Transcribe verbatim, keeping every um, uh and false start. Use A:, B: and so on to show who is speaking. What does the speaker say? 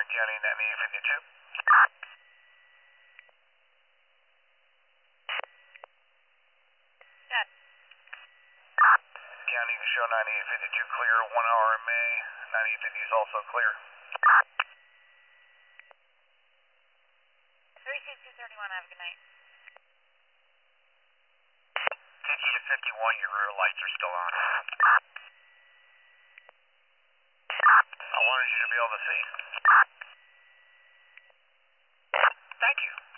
A: County ninety-eight fifty-two.
B: Yeah.
A: County, you can show ninety-eight fifty-two clear, one hour in May, ninety-eight fifty is also clear.
B: three two two thirty-one, have a good night.
A: fifty to fifty-one, your rear lights are still on. I wanted you to be able to see. Thank you.